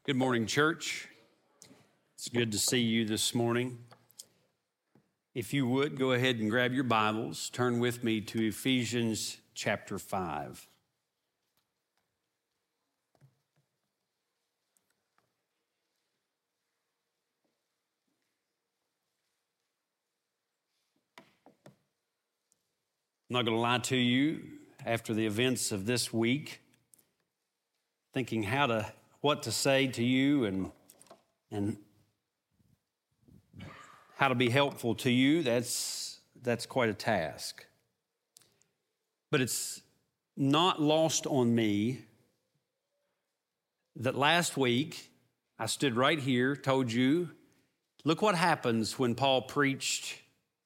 Good morning, church. It's good to see you this morning. If you would, go ahead and grab your Bibles. Turn with me to Ephesians chapter 5. I'm not going to lie to you, after the events of this week, thinking what to say to you and how to be helpful to you, that's quite a task. But it's not lost on me that last week I stood right here, told you, look what happens when Paul preached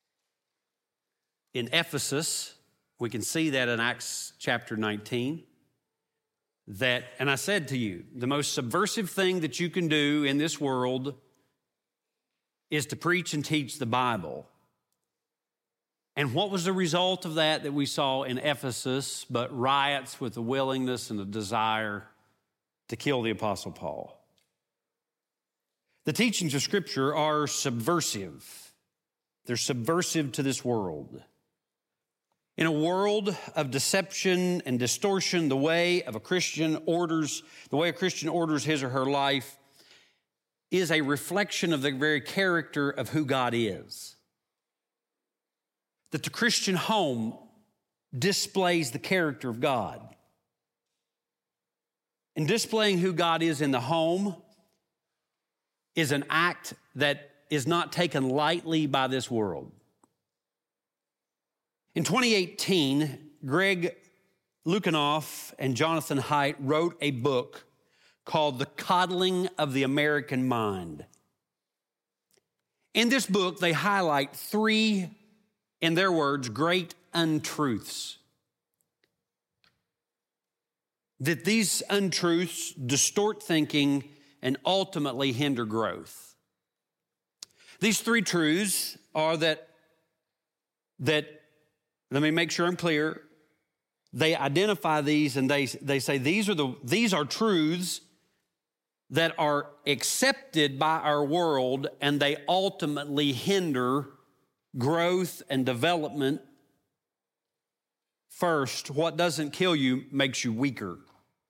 in Ephesus. We can see that in Acts chapter 19. And I said to you, the most subversive thing that you can do in this world is to preach and teach the Bible. And what was the result of that we saw in Ephesus but riots with the willingness and the desire to kill the Apostle Paul? The teachings of Scripture are subversive. They're subversive to this world. In a world of deception and distortion, the way a Christian orders his or her life is a reflection of the very character of who God is. That the Christian home displays the character of God. And displaying who God is in the home is an act that is not taken lightly by this world. In 2018, Greg Lukianoff and Jonathan Haidt wrote a book called The Coddling of the American Mind. In this book, they highlight three, in their words, great untruths. That these untruths distort thinking and ultimately hinder growth. These three truths are that let me make sure I'm clear. They identify these and they say these are truths that are accepted by our world, and they ultimately hinder growth and development. First, what doesn't kill you makes you weaker.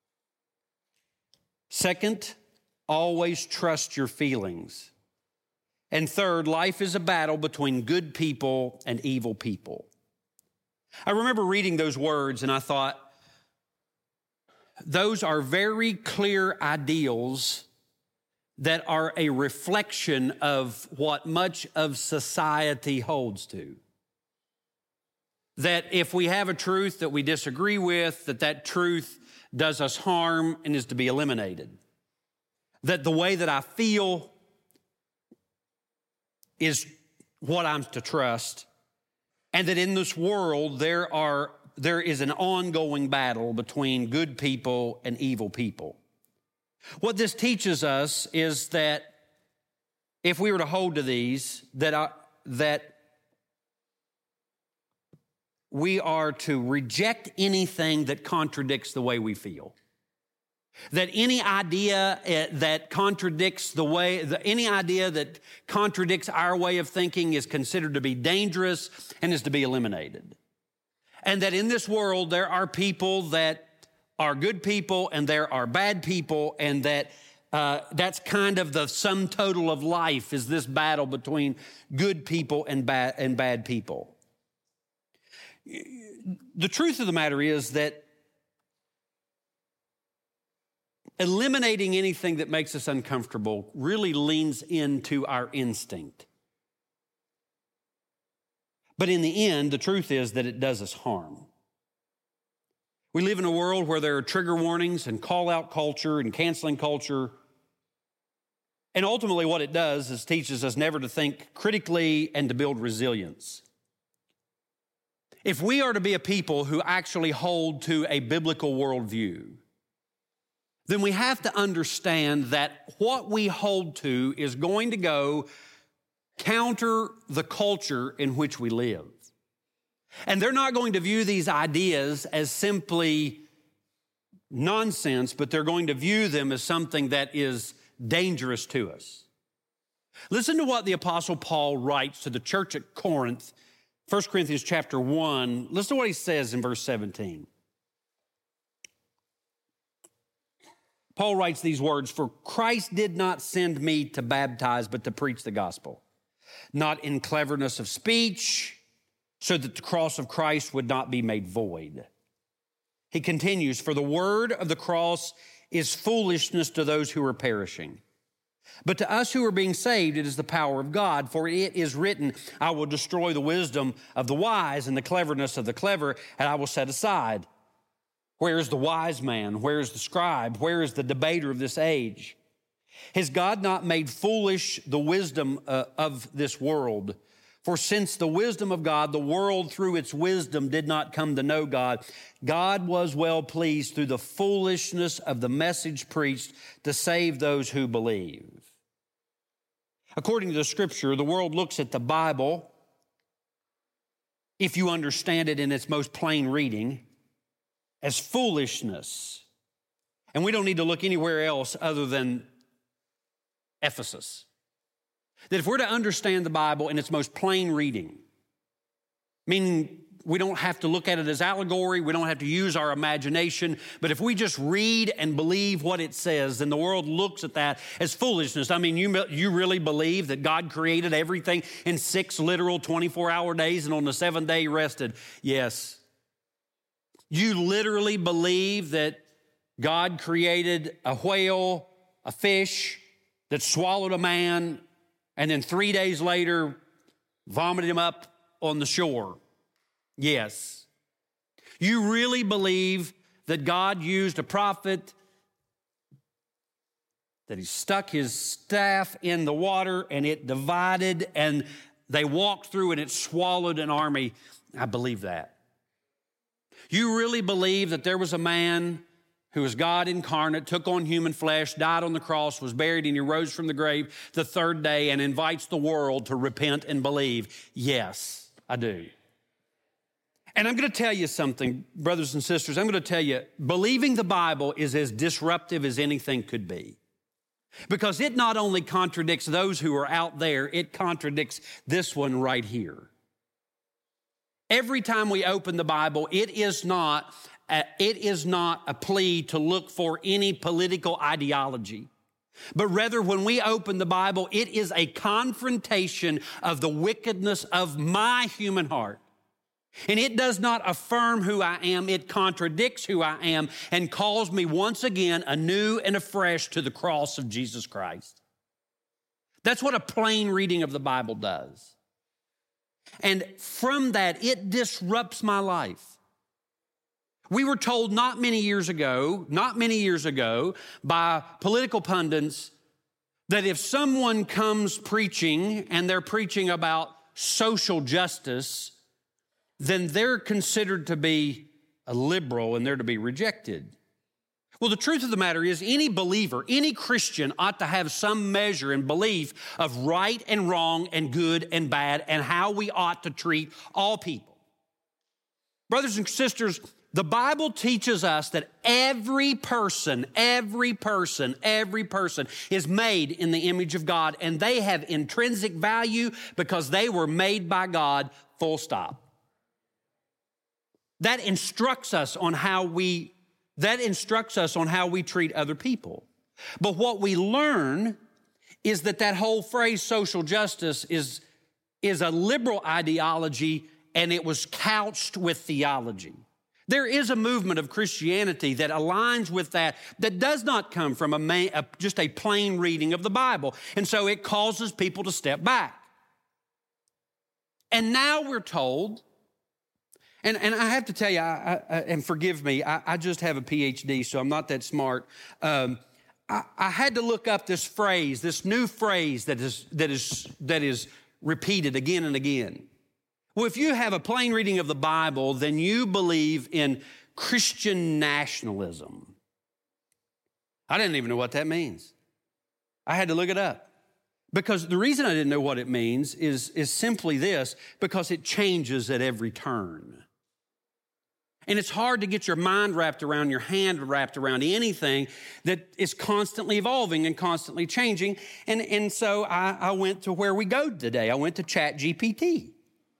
Second, always trust your feelings. And third, life is a battle between good people and evil people. I remember reading those words and I thought, those are very clear ideals that are a reflection of what much of society holds to. That if we have a truth that we disagree with, that truth does us harm and is to be eliminated. That the way that I feel is what I'm to trust. And that in this world, there is an ongoing battle between good people and evil people. What this teaches us is that if we were to hold to these, that we are to reject anything that contradicts the way we feel. That any idea that contradicts our way of thinking is considered to be dangerous and is to be eliminated. And that in this world, there are people that are good people and there are bad people, and that's kind of the sum total of life, is this battle between good people and bad people. The truth of the matter is that eliminating anything that makes us uncomfortable really leans into our instinct. But in the end, the truth is that it does us harm. We live in a world where there are trigger warnings and call-out culture and canceling culture. And ultimately what it does is teaches us never to think critically and to build resilience. If we are to be a people who actually hold to a biblical worldview, then we have to understand that what we hold to is going to go counter the culture in which we live. And they're not going to view these ideas as simply nonsense, but they're going to view them as something that is dangerous to us. Listen to what the Apostle Paul writes to the church at Corinth, 1 Corinthians chapter 1. Listen to what he says in verse 17. Paul writes these words, "For Christ did not send me to baptize, but to preach the gospel, not in cleverness of speech, so that the cross of Christ would not be made void." He continues, "For the word of the cross is foolishness to those who are perishing. But to us who are being saved, it is the power of God. For it is written, I will destroy the wisdom of the wise and the cleverness of the clever, and I will set aside. Where is the wise man? Where is the scribe? Where is the debater of this age? Has God not made foolish the wisdom of this world? For since the wisdom of God, the world through its wisdom did not come to know God, God was well pleased through the foolishness of the message preached to save those who believe." According to the scripture, the world looks at the Bible, if you understand it in its most plain reading, as foolishness. And we don't need to look anywhere else other than Ephesus. That if we're to understand the Bible in its most plain reading, meaning we don't have to look at it as allegory, we don't have to use our imagination, but if we just read and believe what it says, then the world looks at that as foolishness. I mean, you really believe that God created everything in 6 literal 24-hour days and on the 7th day he rested? Yes. You literally believe that God created a whale, a fish that swallowed a man, and then 3 days later vomited him up on the shore? Yes. You really believe that God used a prophet, that he stuck his staff in the water and it divided and they walked through and it swallowed an army? I believe that. You really believe that there was a man who was God incarnate, took on human flesh, died on the cross, was buried, and he rose from the grave the 3rd day and invites the world to repent and believe? Yes, I do. And I'm going to tell you something, brothers and sisters. I'm going to tell you, believing the Bible is as disruptive as anything could be. Because it not only contradicts those who are out there, it contradicts this one right here. Every time we open the Bible, it is not a plea to look for any political ideology. But rather, when we open the Bible, it is a confrontation of the wickedness of my human heart. And it does not affirm who I am, it contradicts who I am and calls me once again anew and afresh to the cross of Jesus Christ. That's what a plain reading of the Bible does. And from that, it disrupts my life. We were told not many years ago by political pundits that if someone comes preaching and they're preaching about social justice, then they're considered to be a liberal and they're to be rejected. Well, the truth of the matter is any believer, any Christian ought to have some measure and belief of right and wrong and good and bad and how we ought to treat all people. Brothers and sisters, the Bible teaches us that every person is made in the image of God, and they have intrinsic value because they were made by God, full stop. That instructs us on how we treat other people. But what we learn is that whole phrase, social justice, is a liberal ideology, and it was couched with theology. There is a movement of Christianity that aligns with that does not come from just a plain reading of the Bible. And so it causes people to step back. And now we're told, and I have to tell you, and forgive me, I just have a PhD, so I'm not that smart. I had to look up this phrase, this new phrase that is repeated again and again. Well, if you have a plain reading of the Bible, then you believe in Christian nationalism. I didn't even know what that means. I had to look it up. Because the reason I didn't know what it means is simply this, because it changes at every turn. And it's hard to get your mind wrapped around, your hand wrapped around anything that is constantly evolving and constantly changing. And so I went to where we go today. I went to ChatGPT.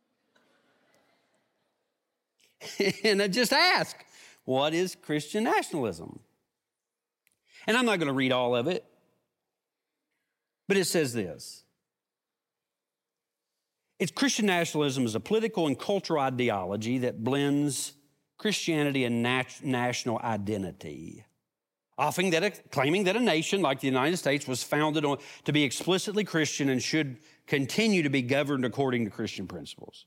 And I just asked, what is Christian nationalism? And I'm not going to read all of it, but it says this. It's Christian nationalism is a political and cultural ideology that blends Christianity and national identity, often claiming that a nation like the United States was founded to be explicitly Christian and should continue to be governed according to Christian principles.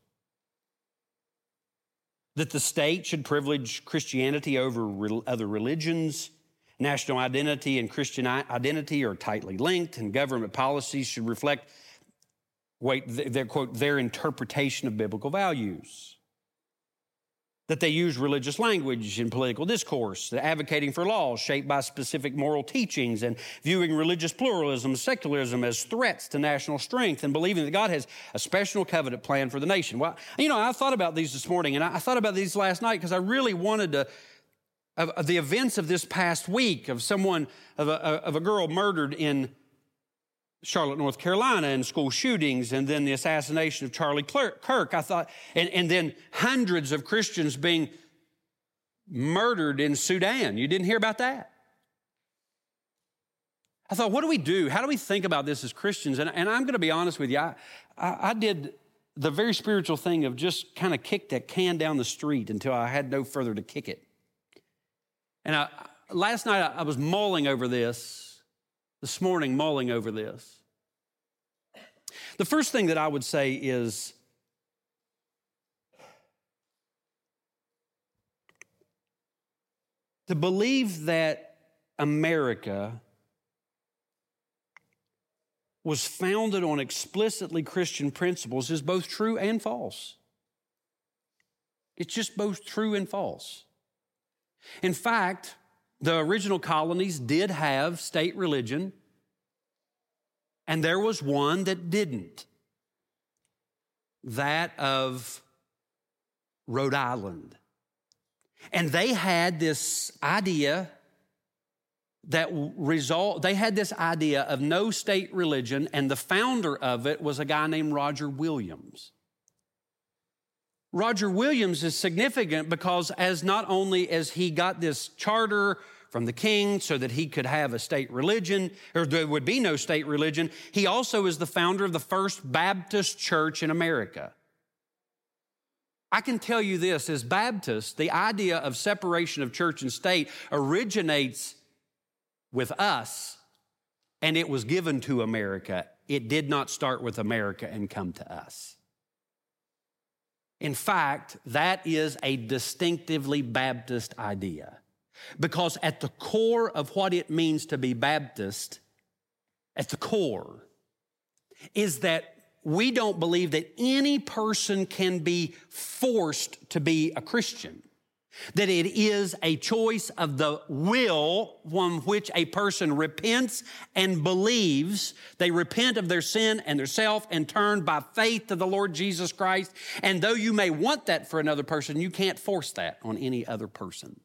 That the state should privilege Christianity over other religions. National identity and Christian identity are tightly linked, and government policies should reflect, their interpretation of biblical values. That they use religious language in political discourse, advocating for laws shaped by specific moral teachings, and viewing religious pluralism, secularism as threats to national strength, and believing that God has a special covenant plan for the nation. Well, I thought about these this morning, and I thought about these last night because I really wanted to, of the events of this past week, of a girl murdered in Charlotte, North Carolina, and school shootings, and then the assassination of Charlie Kirk. I thought, and then hundreds of Christians being murdered in Sudan. You didn't hear about that? I thought, what do we do? How do we think about this as Christians? And I'm going to be honest with you. I did the very spiritual thing of just kind of kick that can down the street until I had no further to kick it. And last night I was mulling over this. This morning, mulling over this. The first thing that I would say is to believe that America was founded on explicitly Christian principles is both true and false. It's just both true and false. In fact, the original colonies did have state religion, and there was one that didn't. That of Rhode Island. And they had this idea they had this idea of no state religion, and the founder of it was a guy named Roger Williams. Roger Williams is significant because not only as he got this charter from the king so that he could have a state religion, or there would be no state religion, he also is the founder of the first Baptist church in America. I can tell you this, as Baptists, the idea of separation of church and state originates with us, and it was given to America. It did not start with America and come to us. In fact, that is a distinctively Baptist idea, because at the core of what it means to be Baptist, at the core, is that we don't believe that any person can be forced to be a Christian, that it is a choice of the will from which a person repents and believes. They repent of their sin and their self and turn by faith to the Lord Jesus Christ. And though you may want that for another person, you can't force that on any other person.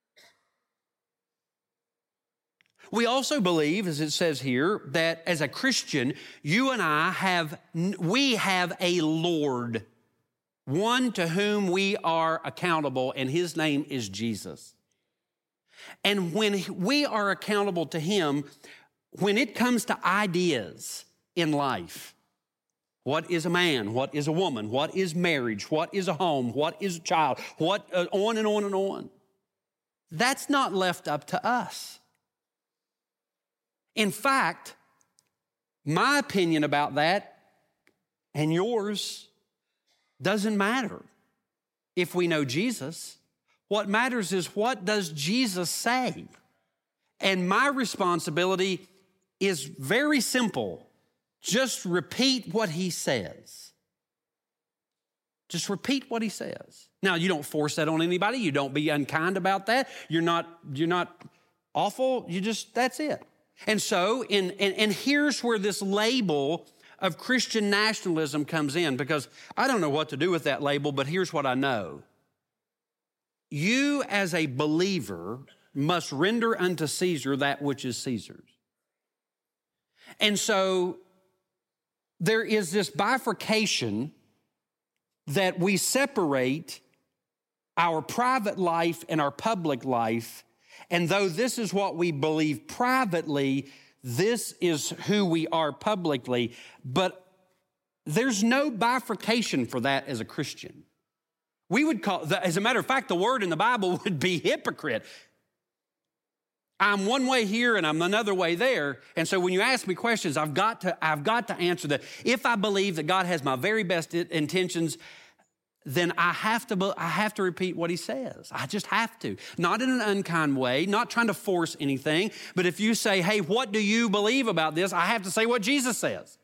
We also believe, as it says here, that as a Christian, you and I have a Lord, one to whom we are accountable, and his name is Jesus. And when we are accountable to him, when it comes to ideas in life, what is a man? What is a woman? What is marriage? What is a home? What is a child? On and on and on. That's not left up to us. In fact, my opinion about that and yours doesn't matter if we know Jesus. What matters is, what does Jesus say? And my responsibility is very simple. Just repeat what he says. Just repeat what he says. Now, you don't force that on anybody. You don't be unkind about that. You're not awful. That's it. And so, and here's where this label of Christian nationalism comes in, because I don't know what to do with that label, but here's what I know. you as a believer must render unto Caesar that which is Caesar's. And so there is this bifurcation that we separate our private life and our public life. And though this is what we believe privately, this is who we are publicly. But there's no bifurcation for that as a Christian. We would call, as a matter of fact, the word in the Bible would be hypocrite. I'm one way here and I'm another way there. And so when you ask me questions, I've got to answer that. If I believe that God has my very best intentions, then I have to repeat what he says. I just have to. Not in an unkind way, not trying to force anything. But if you say, hey, what do you believe about this? I have to say what Jesus says.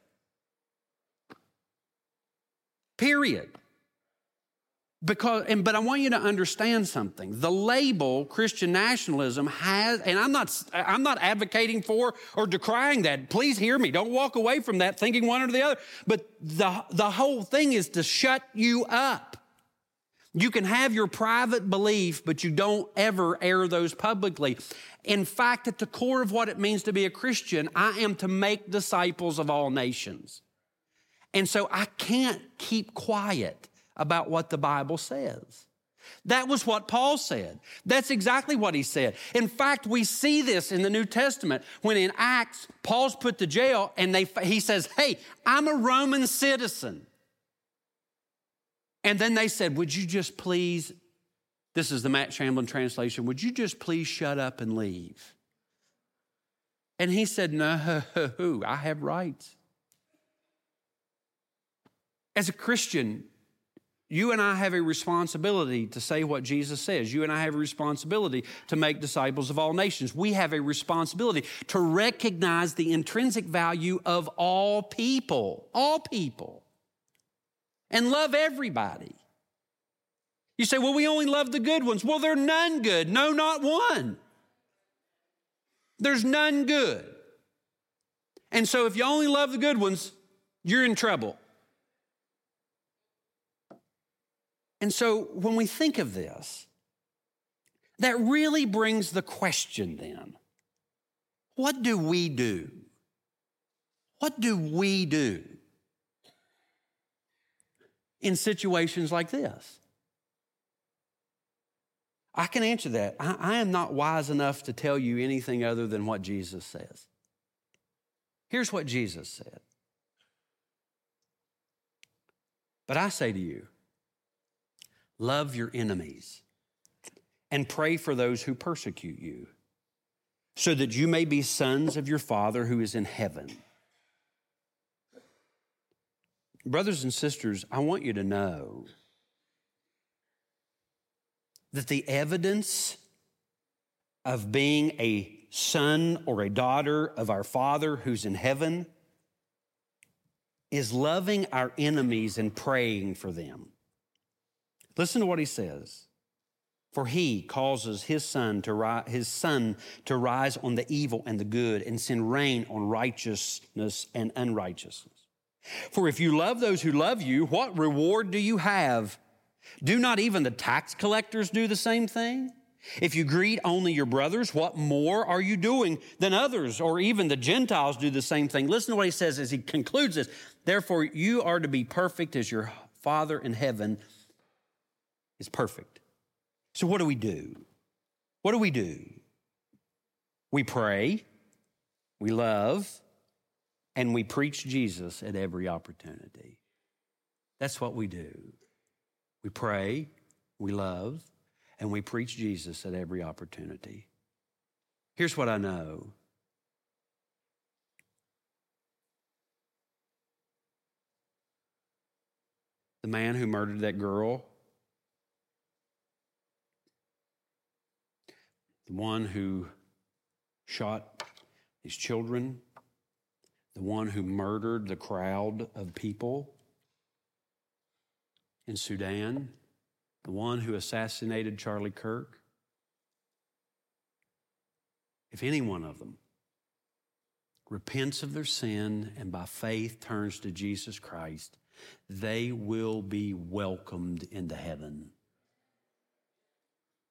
Period. But I want you to understand something. The label Christian nationalism has, and I'm not advocating for or decrying that. Please hear me. Don't walk away from that thinking one or the other. But the whole thing is to shut you up. You can have your private belief, but you don't ever air those publicly. In fact, at the core of what it means to be a Christian, I am to make disciples of all nations. And so I can't keep quiet about what the Bible says. That was what Paul said. That's exactly what he said. In fact, we see this in the New Testament when in Acts, Paul's put to jail and he says, hey, I'm a Roman citizen. And then they said, would you just please, this is the Matt Shamblin translation, would you just please shut up and leave? And he said, no, I have rights. As a Christian, you and I have a responsibility to say what Jesus says. You and I have a responsibility to make disciples of all nations. We have a responsibility to recognize the intrinsic value of all people, and love everybody. You say, well, we only love the good ones. Well, there are none good. No, not one. There's none good. And so if you only love the good ones, you're in trouble. And so when we think of this, that really brings the question then, what do we do? What do we do in situations like this? I can answer that. I am not wise enough to tell you anything other than what Jesus says. Here's what Jesus said. But I say to you, love your enemies and pray for those who persecute you, so that you may be sons of your Father who is in heaven. Brothers and sisters, I want you to know that the evidence of being a son or a daughter of our Father who's in heaven is loving our enemies and praying for them. Listen to what he says. For he causes his sun to rise on the evil and the good and send rain on righteousness and unrighteousness. For if you love those who love you, what reward do you have? Do not even the tax collectors do the same thing? If you greet only your brothers, what more are you doing than others? Or even the Gentiles do the same thing. Listen to what he says as he concludes this. Therefore, you are to be perfect as your Father in heaven is perfect. So what do we do? What do we do? We pray, we love, and we preach Jesus at every opportunity. That's what we do. We pray, we love, and we preach Jesus at every opportunity. Here's what I know. The man who murdered that girl, the one who shot his children, the one who murdered the crowd of people in Sudan, the one who assassinated Charlie Kirk, if any one of them repents of their sin and by faith turns to Jesus Christ, they will be welcomed into heaven.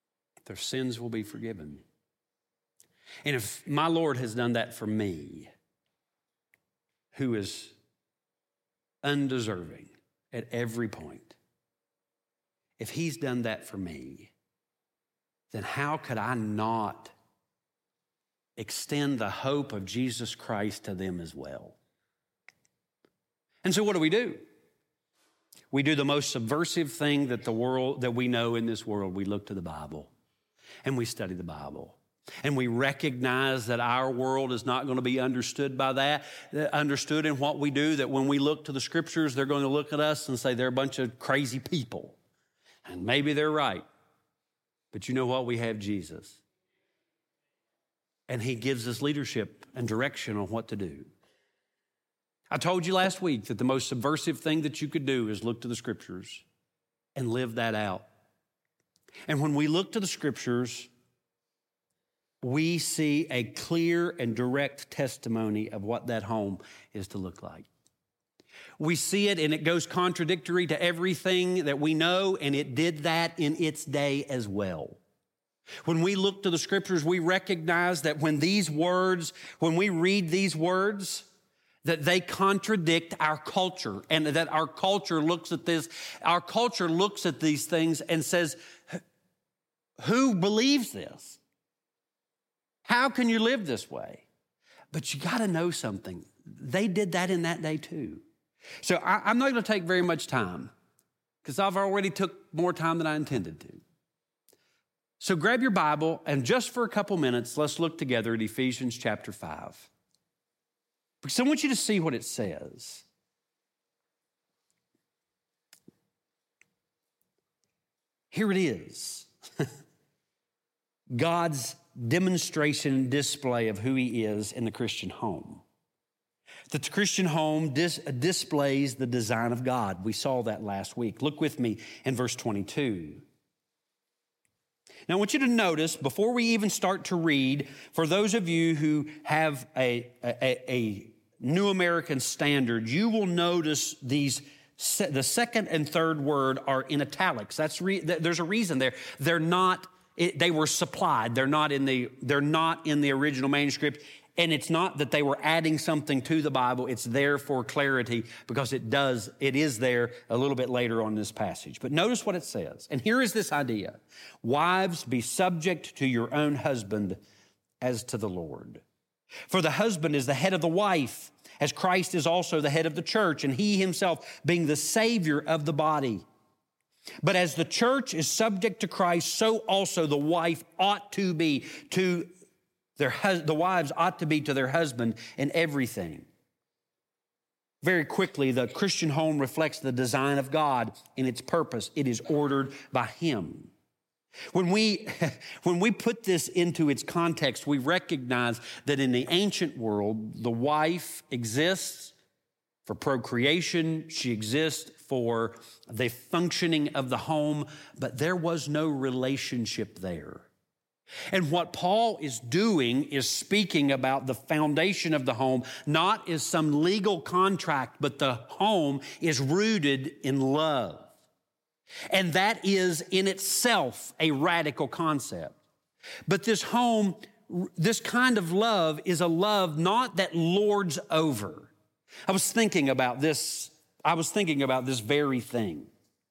their sins will be forgiven. And if my Lord has done that for me, who is undeserving at every point, if he's done that for me, then how could I not extend the hope of Jesus Christ to them as well? And so what do? We do the most subversive thing that we know in this world. We look to the Bible and we study the Bible. And we recognize that our world is not going to be understood by that, understood in what we do, that when we look to the scriptures, they're going to look at us and say they're a bunch of crazy people. And maybe they're right. But you know what? We have Jesus. And he gives us leadership and direction on what to do. I told you last week that the most subversive thing that you could do is look to the scriptures and live that out. And when we look to the scriptures, we see a clear and direct testimony of what that home is to look like. We see it, and it goes contradictory to everything that we know, and it did that in its day as well. When we look to the scriptures, we recognize that when we read these words, that they contradict our culture, and that our culture looks at this. Our culture looks at these things and says, who believes this? How can you live this way? But you got to know something. They did that in that day too. So I'm not going to take very much time because I've already took more time than I intended to. So grab your Bible and just for a couple minutes, let's look together at Ephesians chapter 5. Because I want you to see what it says. Here it is. God's demonstration and display of who he is in the Christian home. The Christian home displays the design of God. We saw that last week. Look with me in verse 22. Now, I want you to notice, before we even start to read, for those of you who have a New American Standard, you will notice the second and third word are in italics. There's a reason there. They were supplied. They're not in the original manuscript. And it's not that they were adding something to the Bible. It's there for clarity because it is there a little bit later on in this passage. But notice what it says. And here is this idea. Wives, be subject to your own husband as to the Lord. For the husband is the head of the wife, as Christ is also the head of the church, and he himself being the Savior of the body. But as the church is subject to Christ, so also the wife ought to be to the wives ought to be to their husband in everything. Very quickly, the Christian home reflects the design of God in its purpose. It is ordered by him. When we put this into its context, we recognize that in the ancient world, the wife exists for procreation. She exists for the functioning of the home, but there was no relationship there. And what Paul is doing is speaking about the foundation of the home, not as some legal contract, but the home is rooted in love. And that is in itself a radical concept. But this home, this kind of love is a love not that lords over. I was thinking about this very thing.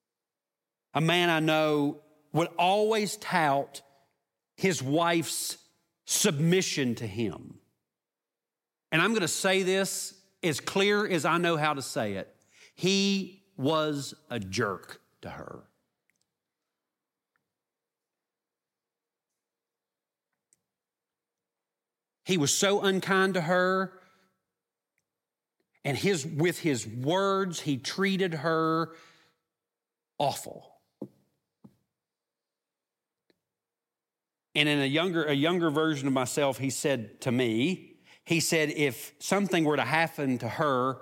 A man I know would always tout his wife's submission to him. And I'm going to say this as clear as I know how to say it. He was a jerk to her. He was so unkind to her, and with his words, he treated her awful. And in a younger version of myself, he said to me, if something were to happen to her,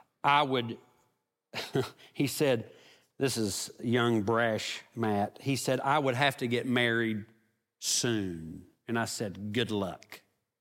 he said, this is young, brash Matt. He said, I would have to get married soon. And I said, good luck.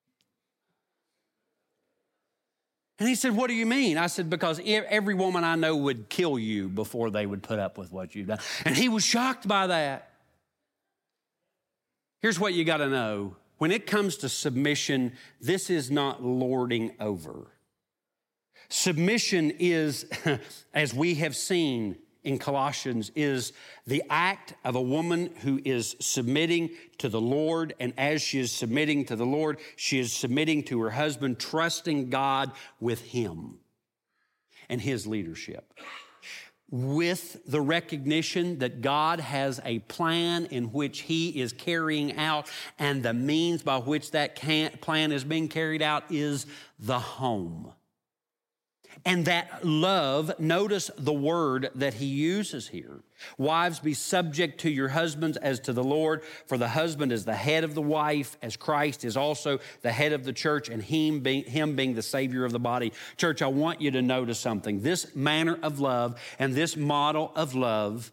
And he said, what do you mean? I said, because every woman I know would kill you before they would put up with what you've done. And he was shocked by that. Here's what you got to know. When it comes to submission, this is not lording over. Submission is, as we have seen in Colossians, is the act of a woman who is submitting to the Lord. And as she is submitting to the Lord, she is submitting to her husband, trusting God with him and his leadership, with the recognition that God has a plan in which he is carrying out, and the means by which that plan is being carried out is the home. And that love, notice the word that he uses here. Wives, be subject to your husbands as to the Lord, for the husband is the head of the wife, as Christ is also the head of the church, and him being the Savior of the body. Church, I want you to notice something. This manner of love and this model of love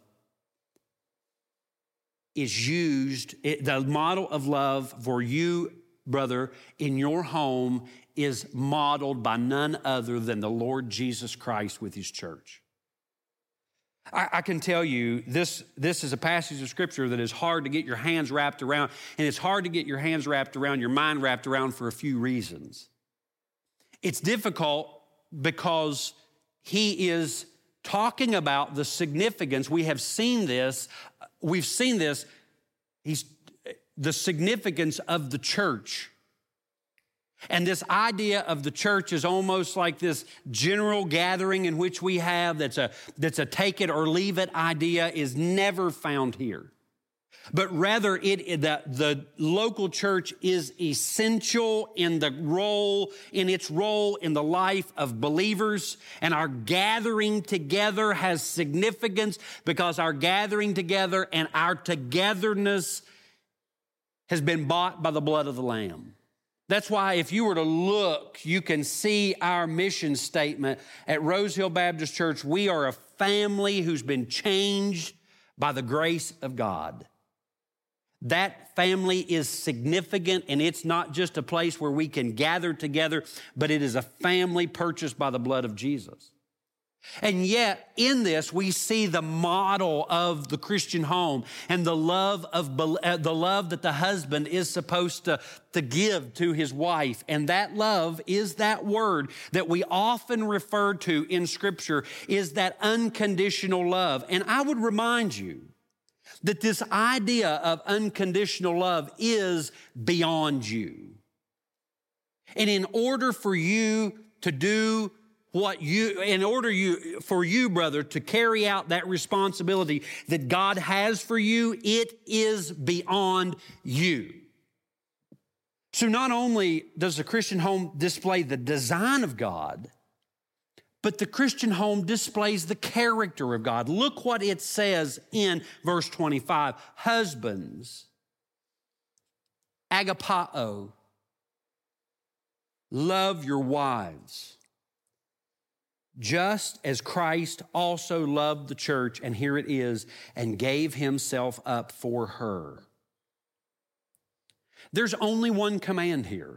is used, the model of love for you, brother, in your home is modeled by none other than the Lord Jesus Christ with his church. I can tell you, this is a passage of Scripture that is hard to get your hands wrapped around, and it's hard to get your hands wrapped around, your mind wrapped around for a few reasons. It's difficult because he is talking about the significance. We've seen this, the significance of the church. And this idea of the church is almost like this general gathering in which we have that's a take it or leave it idea is never found here. But rather, the local church is essential in its role in the life of believers. And our gathering together has significance because our gathering together and our togetherness has been bought by the blood of the Lamb. That's why if you were to look, you can see our mission statement at Rose Hill Baptist Church. We are a family who's been changed by the grace of God. That family is significant, and it's not just a place where we can gather together, but it is a family purchased by the blood of Jesus. And yet, in this, we see the model of the Christian home and the love that the husband is supposed to give to his wife. And that love is that word that we often refer to in Scripture, is that unconditional love. And I would remind you that this idea of unconditional love is beyond you. And in order for you to do for you, brother, to carry out that responsibility that God has for you, it is beyond you. So not only does the Christian home display the design of God, but the Christian home displays the character of God. Look what it says in verse 25. Husbands, agapao, love your wives, just as Christ also loved the church, and here it is, and gave himself up for her. There's only one command here.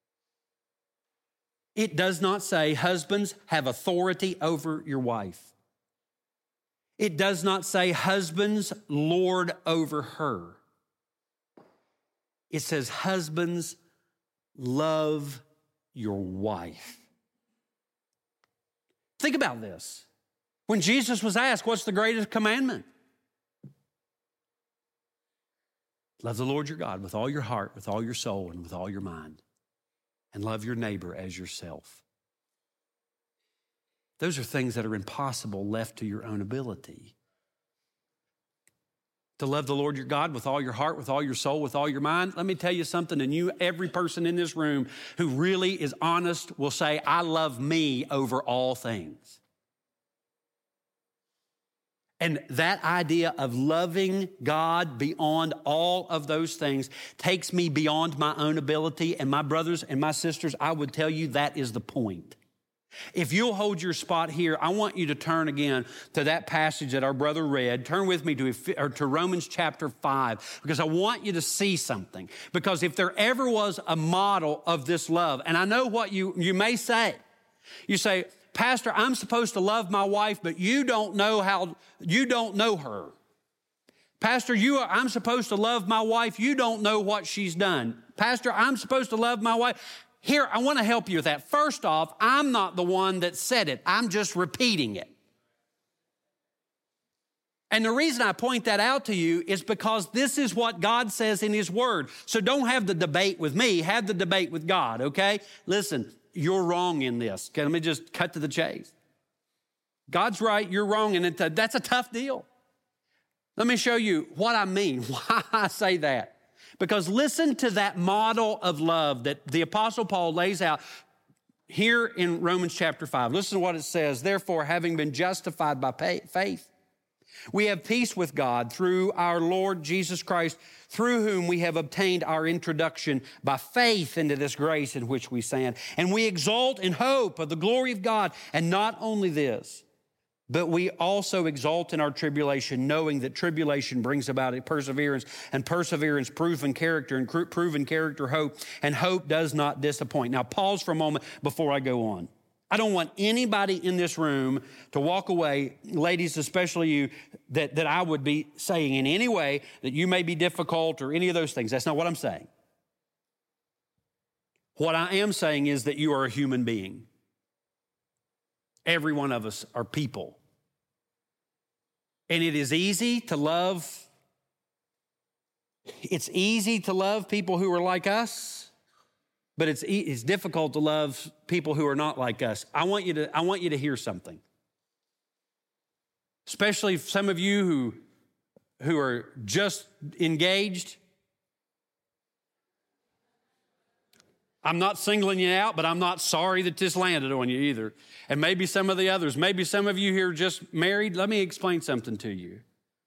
It does not say, husbands, have authority over your wife. It does not say, husbands, lord over her. It says, husbands, love your wife. Think about this. When Jesus was asked, what's the greatest commandment? Love the Lord your God with all your heart, with all your soul, and with all your mind. And love your neighbor as yourself. Those are things that are impossible left to your own ability. To love the Lord your God with all your heart, with all your soul, with all your mind. Let me tell you something, and every person in this room who really is honest will say, I love me over all things. And that idea of loving God beyond all of those things takes me beyond my own ability. And my brothers and my sisters, I would tell you that is the point. If you'll hold your spot here, I want you to turn again to that passage that our brother read. Turn with me to Romans chapter 5, because I want you to see something. Because if there ever was a model of this love, and I know what you may say. You say, Pastor, I'm supposed to love my wife, but you don't know her. Pastor, I'm supposed to love my wife. You don't know what she's done. Pastor, I'm supposed to love my wife. Here, I want to help you with that. First off, I'm not the one that said it. I'm just repeating it. And the reason I point that out to you is because this is what God says in His Word. So don't have the debate with me. Have the debate with God, okay? Listen, you're wrong in this. Okay, let me just cut to the chase. God's right, you're wrong, and that's a tough deal. Let me show you what I mean, why I say that. Because listen to that model of love that the Apostle Paul lays out here in Romans chapter 5. Listen to what it says. Therefore, having been justified by faith, we have peace with God through our Lord Jesus Christ, through whom we have obtained our introduction by faith into this grace in which we stand. And we exult in hope of the glory of God. And not only this, but we also exult in our tribulation, knowing that tribulation brings about perseverance, and perseverance, proven character, and proven character, hope, and hope does not disappoint. Now, pause for a moment before I go on. I don't want anybody in this room to walk away, ladies, especially you, that I would be saying in any way that you may be difficult or any of those things. That's not what I'm saying. What I am saying is that you are a human being. Every one of us are people. And it is easy to love. It's easy to love people who are like us, but it's difficult to love people who are not like us. I want you to hear something. Especially some of you who are just engaged. I'm not singling you out, but I'm not sorry that this landed on you either. And maybe some of the others, maybe some of you here just married. Let me explain something to you.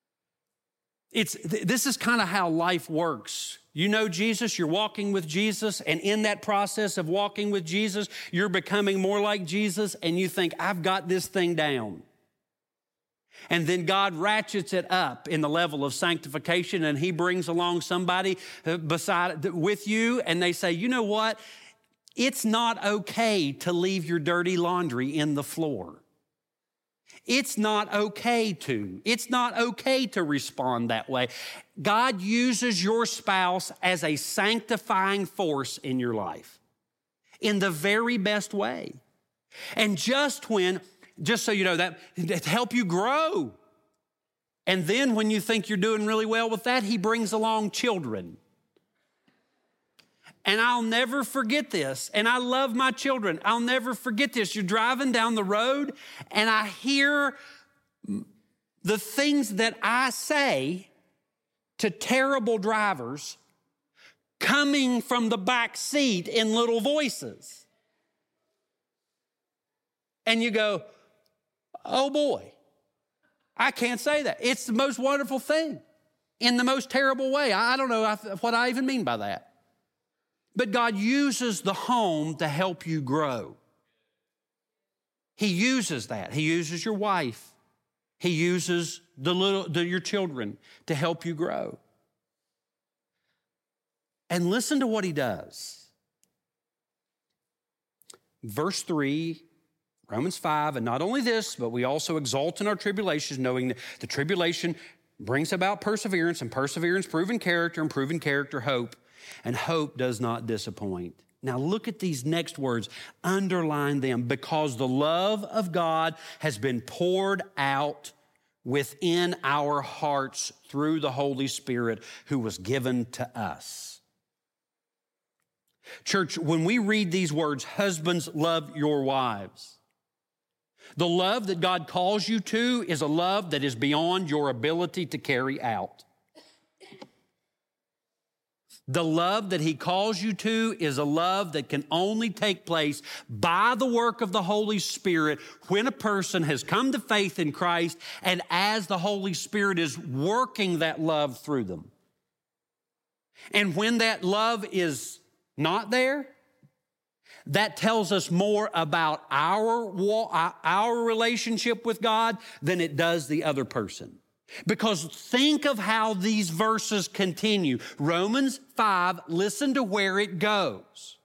This is kind of how life works. You know Jesus, you're walking with Jesus, and in that process of walking with Jesus, you're becoming more like Jesus, and you think, I've got this thing down. And then God ratchets it up in the level of sanctification, and He brings along somebody with you, and they say, you know what? It's not okay to leave your dirty laundry in the floor. It's not okay to. It's not okay to respond that way. God uses your spouse as a sanctifying force in your life in the very best way. And just so you know, that to help you grow. And then when you think you're doing really well with that, He brings along children. And I'll never forget this. And I love my children. I'll never forget this. You're driving down the road and I hear the things that I say to terrible drivers coming from the back seat in little voices. And you go, oh boy, I can't say that. It's the most wonderful thing in the most terrible way. I don't know what I even mean by that. But God uses the home to help you grow. He uses that. He uses your wife. He uses your children to help you grow. And listen to what He does. Verse 3, Romans 5, and not only this, but we also exult in our tribulations, knowing that the tribulation brings about perseverance, and perseverance, proven character, and proven character, hope. And hope does not disappoint. Now look at these next words. Underline them. Because the love of God has been poured out within our hearts through the Holy Spirit who was given to us. Church, when we read these words, husbands, love your wives. The love that God calls you to is a love that is beyond your ability to carry out. The love that He calls you to is a love that can only take place by the work of the Holy Spirit when a person has come to faith in Christ and as the Holy Spirit is working that love through them. And when that love is not there, that tells us more about our relationship with God than it does the other person. Because think of how these verses continue. Romans 5, listen to where it goes.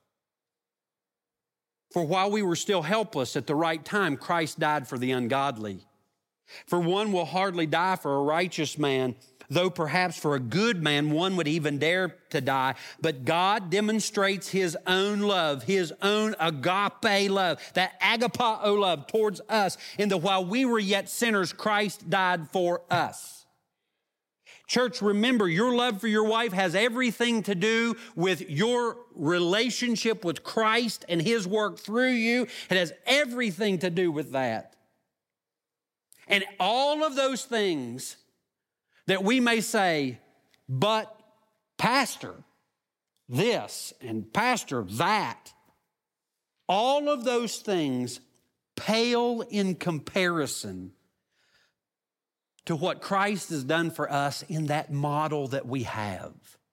For while we were still helpless at the right time, Christ died for the ungodly. For one will hardly die for a righteous man, though perhaps for a good man one would even dare to die. But God demonstrates his own love, his own agape love, that agapao love towards us, in that while we were yet sinners, Christ died for us. Church, remember, your love for your wife has everything to do with your relationship with Christ and his work through you. It has everything to do with that. And all of those things that we may say, but Pastor, this and Pastor, that, all of those things pale in comparison to what Christ has done for us in that model that we have.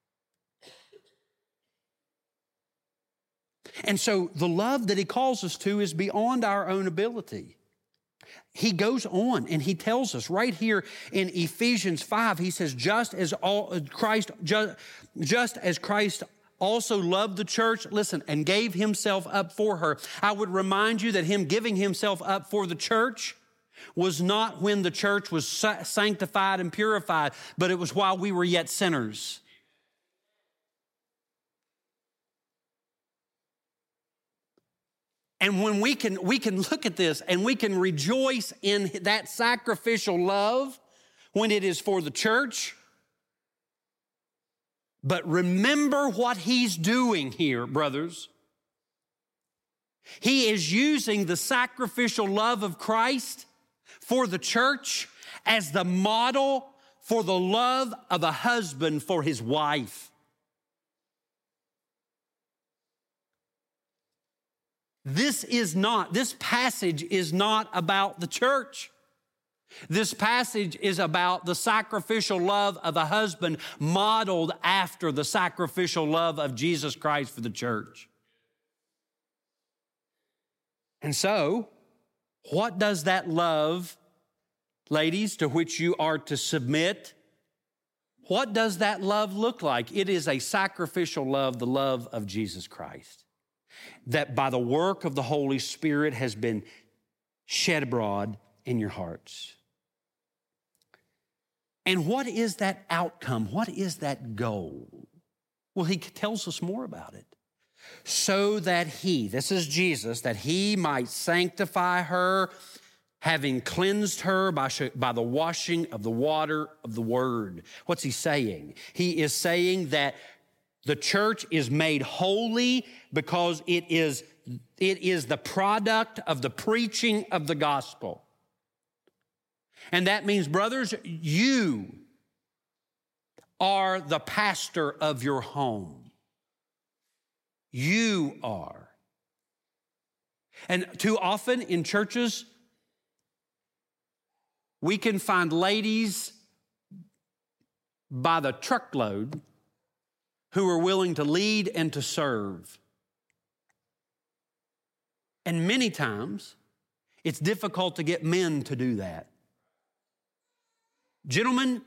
And so the love that he calls us to is beyond our own ability. He goes on and he tells us right here in Ephesians 5, he says, just as Christ also loved the church, listen, and gave himself up for her. I would remind you that him giving himself up for the church was not when the church was sanctified and purified, but it was while we were yet sinners. And when we can look at this and we can rejoice in that sacrificial love when it is for the church. But remember what he's doing here, brothers. He is using the sacrificial love of Christ for the church as the model for the love of a husband for his wife. This passage is not about the church. This passage is about the sacrificial love of a husband modeled after the sacrificial love of Jesus Christ for the church. And so, what does that love, ladies, to which you are to submit, what does that love look like? It is a sacrificial love, the love of Jesus Christ, that by the work of the Holy Spirit has been shed abroad in your hearts. And what is that outcome? What is that goal? Well, he tells us more about it. So that he, this is Jesus, that he might sanctify her, having cleansed her by the washing of the water of the word. What's he saying? He is saying that the church is made holy because it is the product of the preaching of the gospel. And that means, brothers, you are the pastor of your home. You are. And too often in churches, we can find ladies by the truckload who are willing to lead and to serve. And many times, it's difficult to get men to do that. Gentlemen,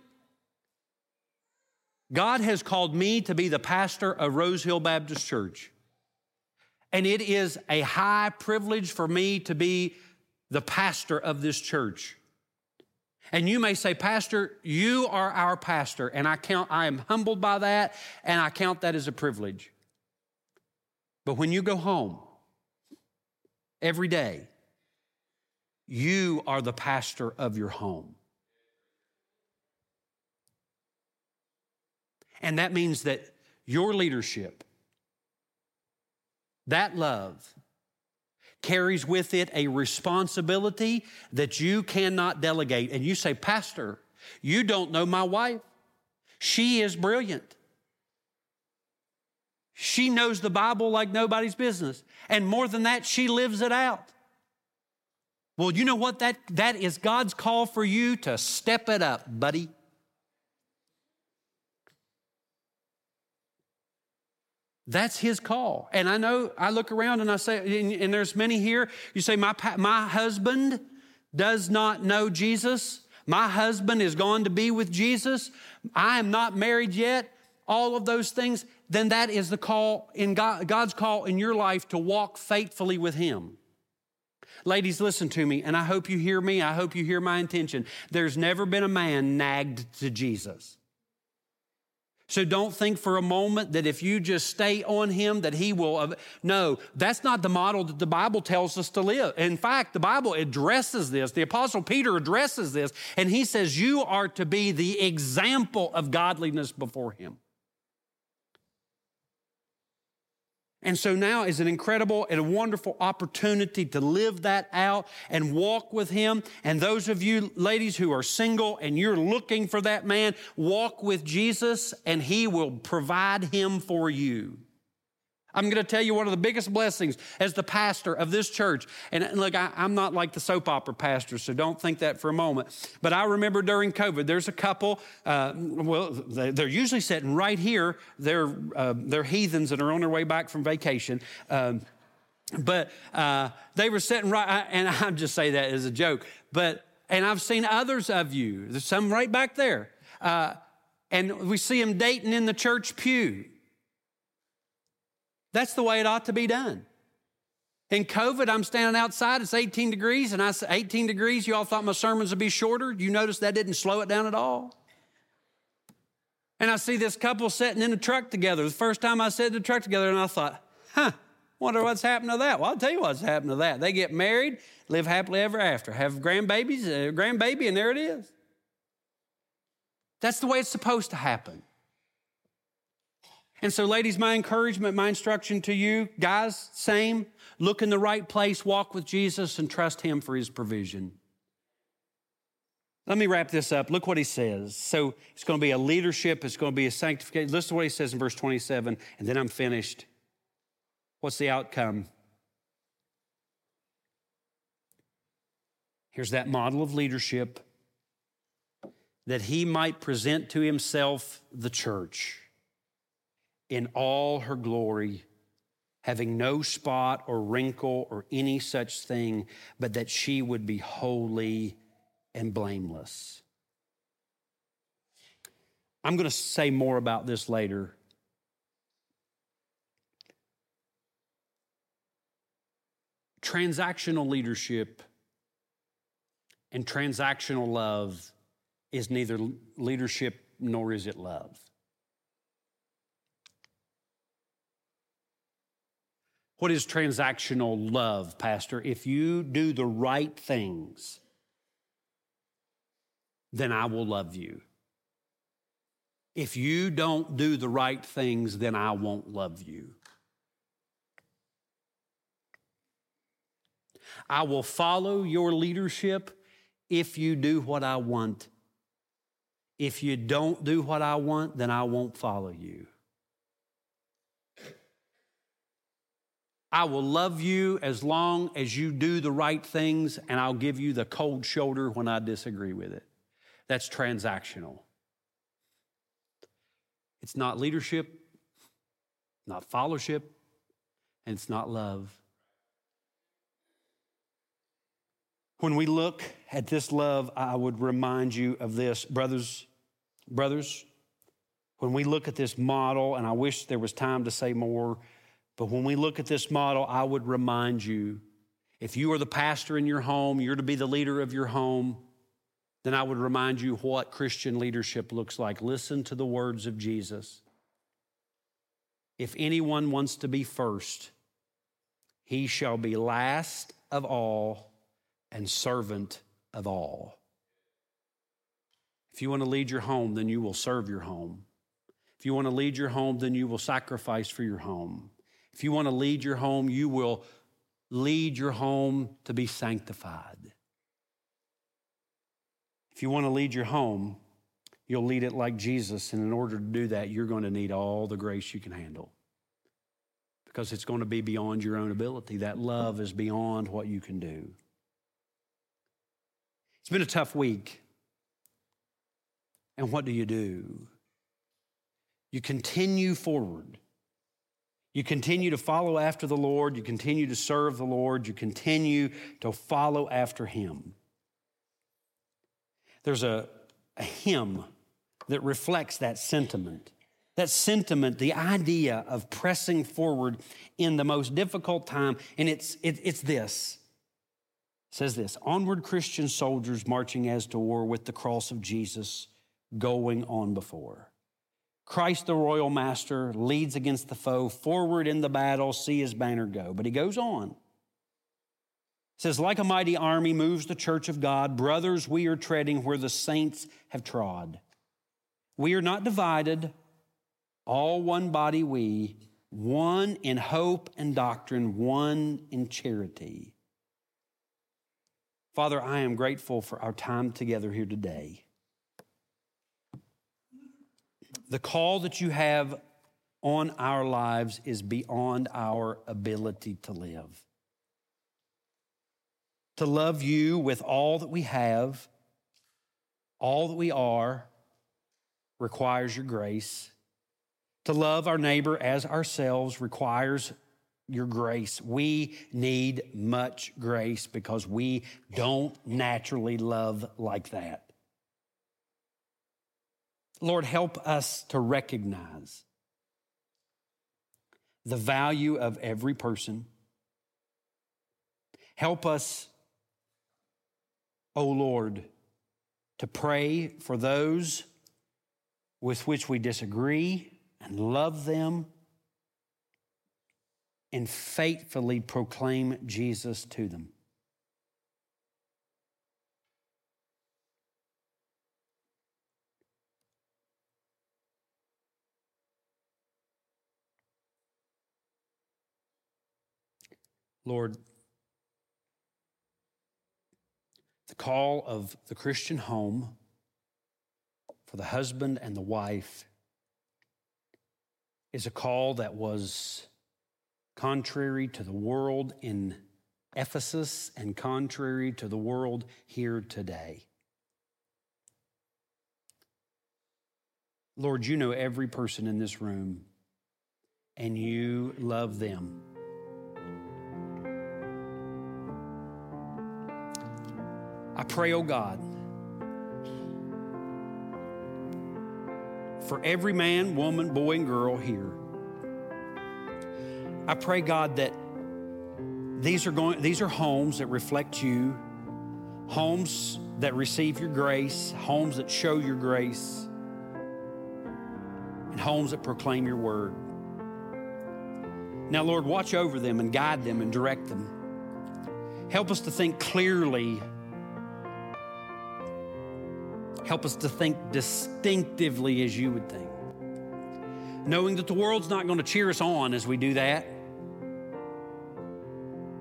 God has called me to be the pastor of Rose Hill Baptist Church. And it is a high privilege for me to be the pastor of this church. And you may say, Pastor, you are our pastor, and I am humbled by that, and I count that as a privilege. But when you go home every day, you are the pastor of your home. And that means that your leadership, that love, carries with it a responsibility that you cannot delegate. And you say, Pastor, you don't know my wife. She is brilliant. She knows the Bible like nobody's business. And more than that, she lives it out. Well, you know what? That is God's call for you to step it up, buddy. That's his call. And I know, I look around and I say, and there's many here, you say, my husband does not know Jesus. My husband is gone to be with Jesus. I am not married yet. All of those things, then that is the call in God's call in your life to walk faithfully with him. Ladies, listen to me, and I hope you hear me. I hope you hear my intention. There's never been a man nagged to Jesus. So don't think for a moment that if you just stay on him that he will. No, that's not the model that the Bible tells us to live. In fact, the Bible addresses this. The Apostle Peter addresses this, and he says you are to be the example of godliness before him. And so now is an incredible and a wonderful opportunity to live that out and walk with him. And those of you ladies who are single and you're looking for that man, walk with Jesus and he will provide him for you. I'm going to tell you one of the biggest blessings as the pastor of this church. And look, I'm not like the soap opera pastor, so don't think that for a moment. But I remember during COVID, there's a couple, they're usually sitting right here. They're heathens that are on their way back from vacation. But they were sitting right, and I just say that as a joke. And I've seen others of you, there's some right back there. And we see them dating in the church pew. That's the way it ought to be done. In COVID, I'm standing outside, it's 18 degrees, and I said, 18 degrees, you all thought my sermons would be shorter? You notice that didn't slow it down at all? And I see this couple sitting in a truck together. The first time I sat in the truck together, and I thought, wonder what's happened to that. Well, I'll tell you what's happened to that. They get married, live happily ever after, have grandbaby, and there it is. That's the way it's supposed to happen. And so, ladies, my encouragement, my instruction to you, guys, same. Look in the right place, walk with Jesus, and trust him for his provision. Let me wrap this up. Look what he says. So it's going to be a leadership. It's going to be a sanctification. Listen to what he says in verse 27, and then I'm finished. What's the outcome? Here's that model of leadership, that he might present to himself the church in all her glory, having no spot or wrinkle or any such thing, but that she would be holy and blameless. I'm going to say more about this later. Transactional leadership and transactional love is neither leadership nor is it love. What is transactional love, Pastor? If you do the right things, then I will love you. If you don't do the right things, then I won't love you. I will follow your leadership if you do what I want. If you don't do what I want, then I won't follow you. I will love you as long as you do the right things, and I'll give you the cold shoulder when I disagree with it. That's transactional. It's not leadership, not fellowship, and it's not love. When we look at this love, I would remind you of this. Brothers, when we look at this model, and I wish there was time to say more, but when we look at this model, I would remind you, if you are the pastor in your home, you're to be the leader of your home, then I would remind you what Christian leadership looks like. Listen to the words of Jesus. If anyone wants to be first, he shall be last of all and servant of all. If you want to lead your home, then you will serve your home. If you want to lead your home, then you will sacrifice for your home. If you want to lead your home, you will lead your home to be sanctified. If you want to lead your home, you'll lead it like Jesus. And in order to do that, you're going to need all the grace you can handle, because it's going to be beyond your own ability. That love is beyond what you can do. It's been a tough week. And what do? You continue forward. You continue to follow after the Lord. You continue to serve the Lord. You continue to follow after him. There's a hymn that reflects that sentiment. That sentiment, the idea of pressing forward in the most difficult time. And it's this. It says this: onward Christian soldiers marching as to war with the cross of Jesus going on before. Christ the royal master leads against the foe. Forward in the battle, see his banner go. But he goes on. It says, like a mighty army moves the church of God. Brothers, we are treading where the saints have trod. We are not divided, all one body we, one in hope and doctrine, one in charity. Father, I am grateful for our time together here today. The call that you have on our lives is beyond our ability to live. To love you with all that we have, all that we are, requires your grace. To love our neighbor as ourselves requires your grace. We need much grace because we don't naturally love like that. Lord, help us to recognize the value of every person. Help us, O Lord, to pray for those with which we disagree and love them and faithfully proclaim Jesus to them. Lord, the call of the Christian home for the husband and the wife is a call that was contrary to the world in Ephesus and contrary to the world here today. Lord, you know every person in this room, and you love them. I pray, oh God, for every man, woman, boy, and girl here. I pray, God, that these are homes that reflect you, homes that receive your grace, homes that show your grace, and homes that proclaim your word. Now, Lord, watch over them and guide them and direct them. Help us to think clearly. Help us to think distinctively as you would think. Knowing that the world's not going to cheer us on as we do that.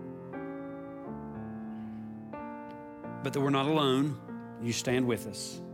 But that we're not alone. You stand with us.